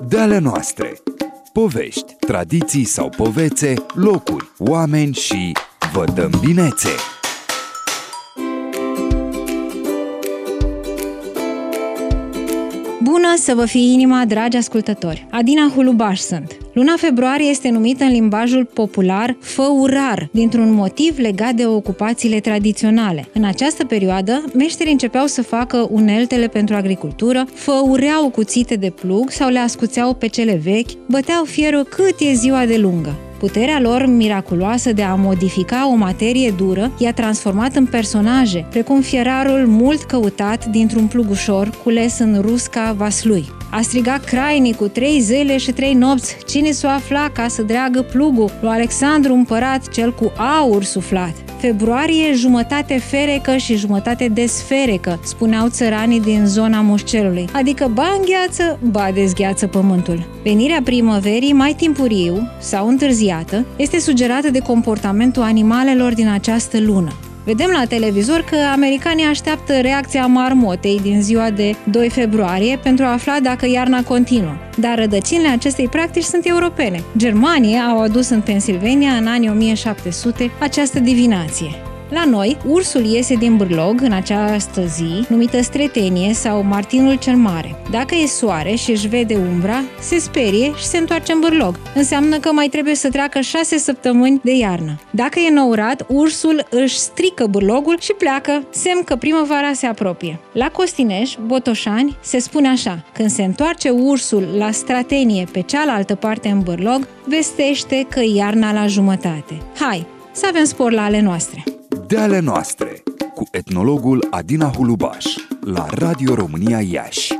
De ale noastre. Povești, tradiții sau povețe, locuri, oameni și vă dăm binețe! Bună să vă fie inima, dragi ascultători! Adina Hulubaș sunt. Luna februarie este numită în limbajul popular făurar, dintr-un motiv legat de ocupațiile tradiționale. În această perioadă, meșterii începeau să facă uneltele pentru agricultură, făureau cuțite de plug sau le ascuțeau pe cele vechi, băteau fierul cât e ziua de lungă. Puterea lor miraculoasă de a modifica o materie dură i-a transformat în personaje, precum fierarul mult căutat dintr-un plug ușor cules în Rusca Vaslui. A strigat crainicul 3 zile și 3 nopți, cine s-o afla ca să dreagă plugul lui Alexandru împărat, cel cu aur suflat. Februarie, jumătate ferecă și jumătate desferecă, spuneau țăranii din zona Mușcelului, adică ba îngheață, ba dezgheață pământul. Venirea primăverii mai timpuriu sau întârziată este sugerată de comportamentul animalelor din această lună. Vedem la televizor că americanii așteaptă reacția marmotei din ziua de 2 februarie pentru a afla dacă iarna continuă. Dar rădăcinile acestei practici sunt europene. Germanii au adus în Pennsylvania în anii 1700 această divinație. La noi, ursul iese din bârlog în această zi, numită Stretenie sau Martinul cel Mare. Dacă e soare și își vede umbra, se sperie și se întoarce în bârlog. Înseamnă că mai trebuie să treacă 6 săptămâni de iarnă. Dacă e nourat, ursul își strică bârlogul și pleacă, semn că primăvara se apropie. La Costineș, Botoșani, se spune așa: când se întoarce ursul la Stratenie pe cealaltă parte în bârlog, vestește că e iarna la jumătate. Hai, să avem spor la ale noastre! De ale noastre, cu etnologul Adina Hulubaș, la Radio România Iași.